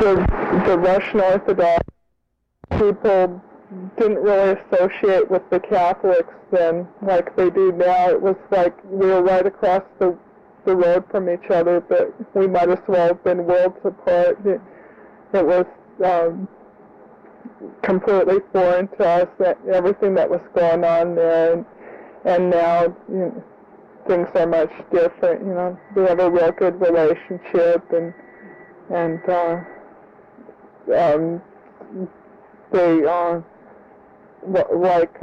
the Russian Orthodox people didn't really associate with the Catholics then like they do now. It was like we were right across the road from each other, but we might as well have been worlds apart. It was completely foreign to us, everything that was going on there, and now things are much different. We have a real good relationship, and they like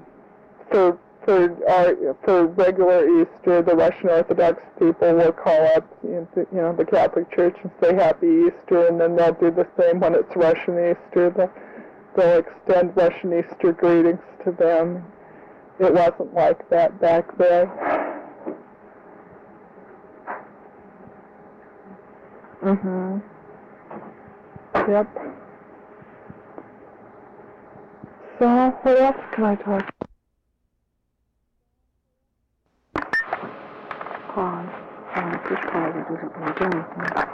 for regular Easter, the Russian Orthodox people will call up the Catholic Church and say Happy Easter, and then they'll do the same when it's Russian Easter. They'll extend Russian Easter greetings to them. It wasn't like that back then. Yep. So, what else can I talk about? This probably doesn't really do anything.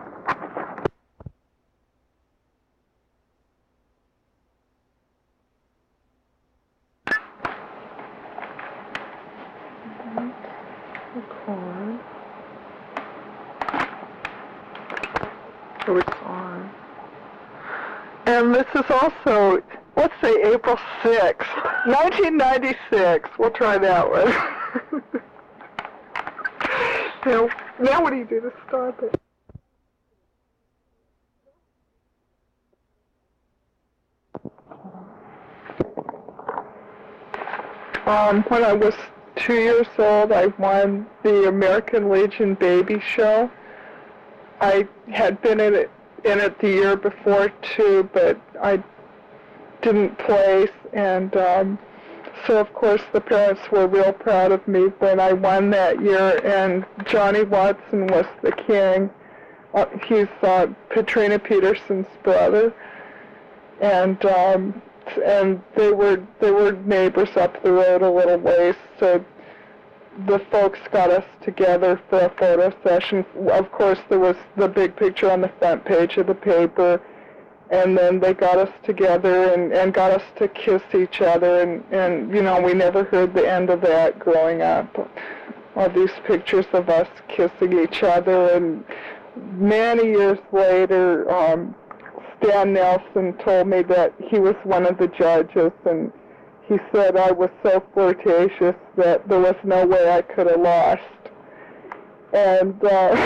Record. So it's on. And this is also, let's say April 6th, 1996. We'll try that one. Now what do you do to start it? When I was 2 years old, I won the American Legion Baby Show. I had been in it the year before too, but I didn't place, and so of course the parents were real proud of me when I won that year. And Johnny Watson was the king. He's Katrina Peterson's brother, and they were neighbors up the road a little ways, so the folks got us together for a photo session. Of course, there was the big picture on the front page of the paper, and then they got us together and got us to kiss each other, and we never heard the end of that growing up. All these pictures of us kissing each other, and many years later, Stan Nelson told me that he was one of the judges, and he said I was so flirtatious that there was no way I could have lost. And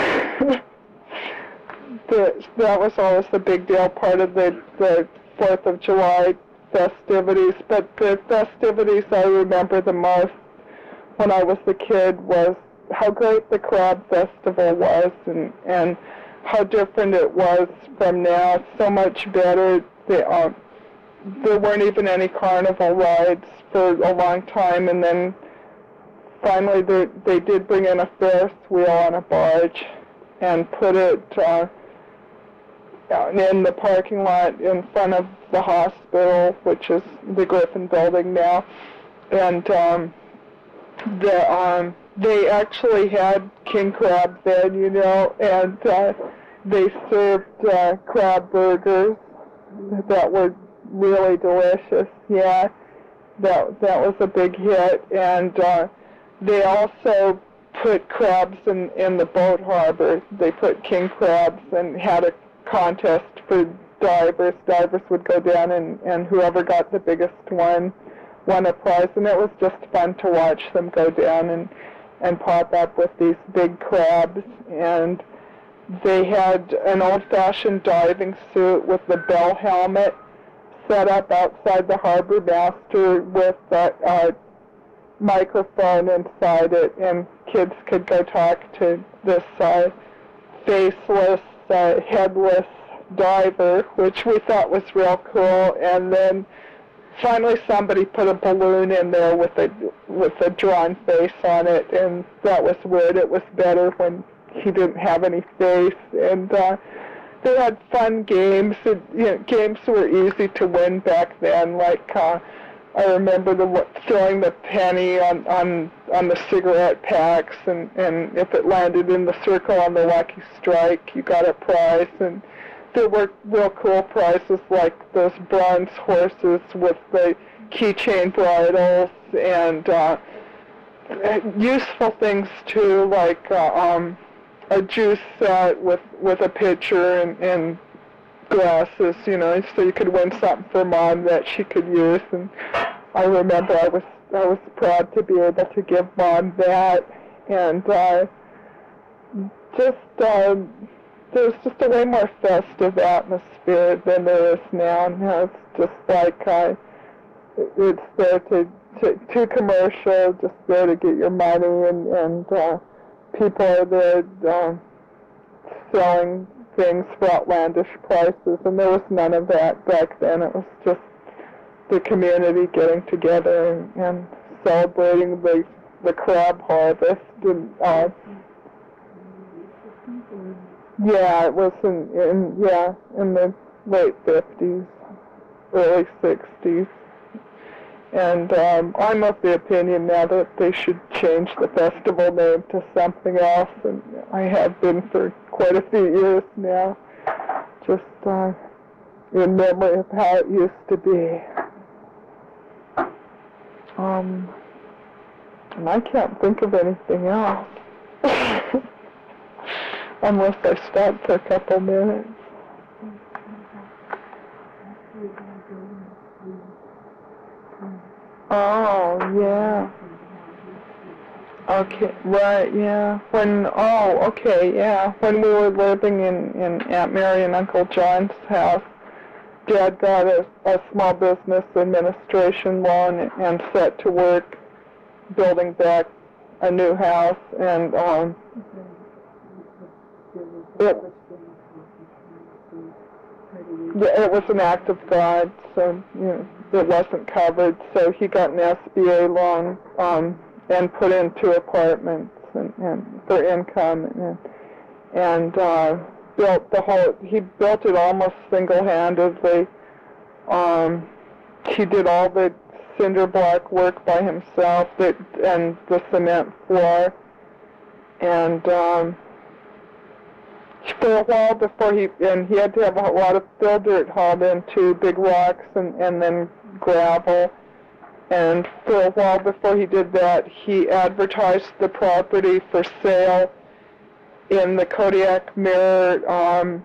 that was always a big deal, part of the 4th of July festivities. But the festivities I remember the most when I was a kid was how great the Crab Festival was, and how different it was from now. It's so much better. There weren't even any carnival rides for a long time, and then finally they did bring in a Ferris wheel on a barge and put it in the parking lot in front of the hospital, which is the Griffin building now. And they actually had king crab then, and they served crab burgers that were really delicious. Yeah, that was a big hit. And they also put crabs in the boat harbor. They put king crabs and had a contest for divers. Divers would go down, and whoever got the biggest one won a prize. And it was just fun to watch them go down and pop up with these big crabs. And they had an old-fashioned diving suit with the bell helmet set up outside the harbor master with a microphone inside it, and kids could go talk to this faceless, headless diver, which we thought was real cool. And then finally somebody put a balloon in there with a drawn face on it, and that was weird. It was better when he didn't have any face. And they had fun games. Games were easy to win back then. Like I remember throwing the penny on the cigarette packs, and if it landed in the circle on the lucky strike, you got a prize. And there were real cool prizes like those bronze horses with the keychain bridles and useful things too, like a juice set with a pitcher and glasses, you know, so you could win something for Mom that she could use. And I remember I was proud to be able to give Mom that, and there was just a way more festive atmosphere than there is now. Now it's just like it's there to commercial, just there to get your money, and people are there selling things for outlandish prices, and there was none of that back then. It was just the community getting together and celebrating the crab harvest. And yeah, it was in the late 50s, early 60s. And I'm of the opinion now that they should change the festival name to something else, and I have been for quite a few years now, just in memory of how it used to be. And I can't think of anything else, unless I stop for a couple minutes. Oh, yeah. Okay, right, yeah. When we were living in Aunt Mary and Uncle John's house, Dad got a small business administration loan and set to work building back a new house, and it was an act of God, so you know, it wasn't covered. So he got an SBA loan and put in 2 apartments and for income, and built the whole. He built it almost single-handedly. He did all the cinder block work by himself, and the cement floor, and for a while before he had to have a lot of fill dirt hauled into big rocks and then gravel. And for a while before he did that, he advertised the property for sale in the Kodiak Mirror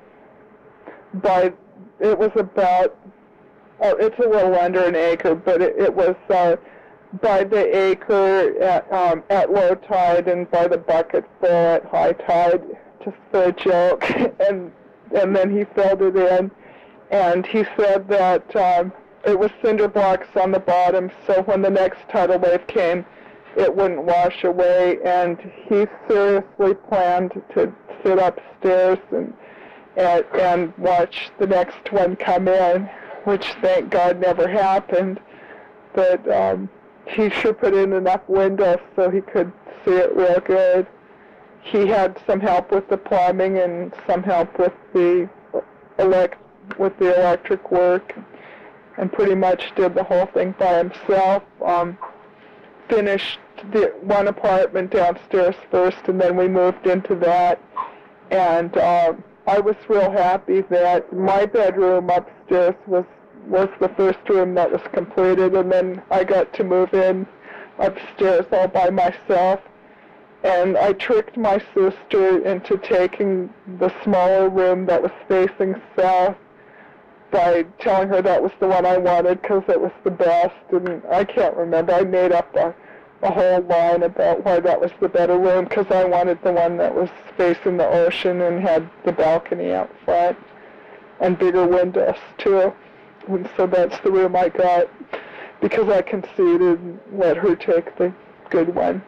it's a little under an acre, but it was by the acre at low tide and by the bucketful at high tide, just for a joke, and then he filled it in, and he said that it was cinder blocks on the bottom, so when the next tidal wave came, it wouldn't wash away, and he seriously planned to sit upstairs and watch the next one come in, which thank God never happened, but he sure put in enough windows so he could see it real good. He had some help with the plumbing and some help with the electric work, and pretty much did the whole thing by himself. Finished the one apartment downstairs first, and then we moved into that. And I was real happy that my bedroom upstairs was the first room that was completed, and then I got to move in upstairs all by myself. And I tricked my sister into taking the smaller room that was facing south by telling her that was the one I wanted because it was the best. And I can't remember. I made up a whole line about why that was the better room, because I wanted the one that was facing the ocean and had the balcony out front and bigger windows too. And so that's the room I got, because I conceded and let her take the good one.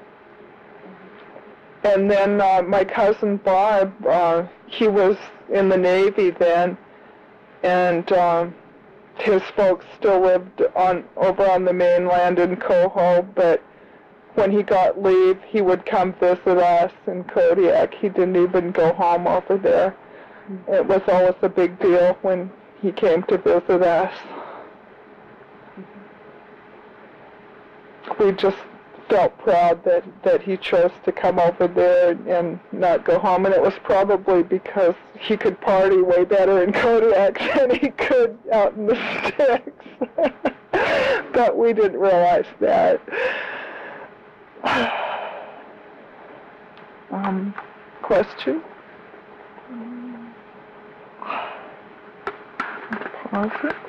And then my cousin Bob, he was in the Navy then, and his folks still lived over on the mainland in Coho, but when he got leave, he would come visit us in Kodiak. He didn't even go home over there. It was always a big deal when he came to visit us. We just felt proud that he chose to come over there and not go home, and it was probably because he could party way better in Kodiak than he could out in the sticks. But we didn't realize that. Question? Pause it.